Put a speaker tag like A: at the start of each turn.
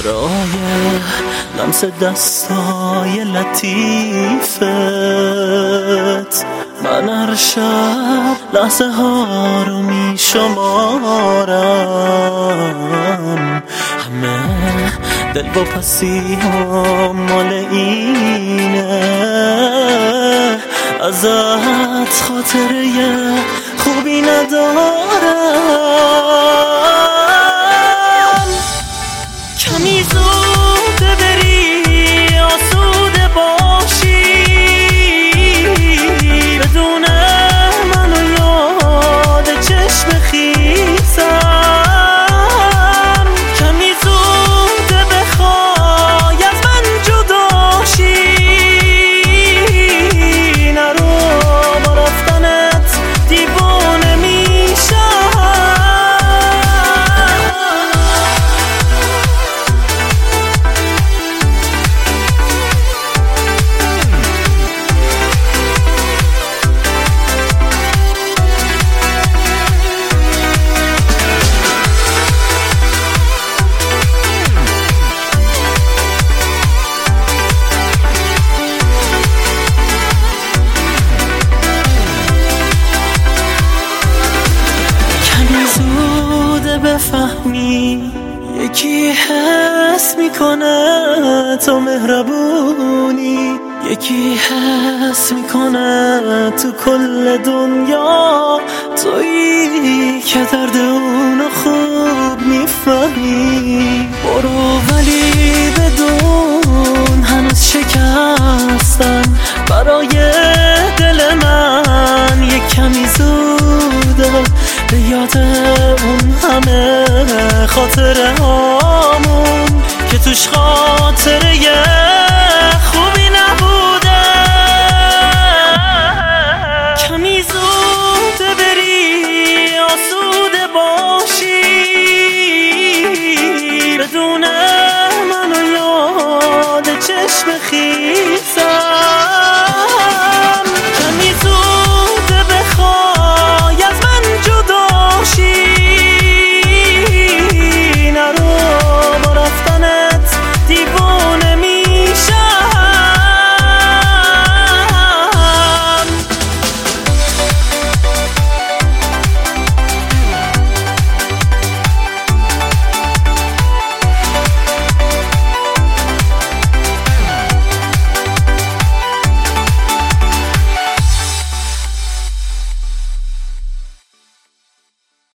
A: برای لمس دستای لطیفت من هر شب لحظه ها رو می شمارم. همه دل با پسی ها مال اینه، ازت خاطره خوبی ندارم. کمی زود بری آسوده باشی بدون من و یاد چشم خیسم. کمی زود بخوای از من جدا شی، نرو با رفتنت دیوانه میشم. بفهمی یکی حس میکنه تو مهربونی، یکی حس میکنه تو کل دنیا تویی که درد اونو خوب میفهمی. برو ولی بدون هنوز شکستم برای دل من یک کمی زوده به یاد اون همه خاطره هامون که توش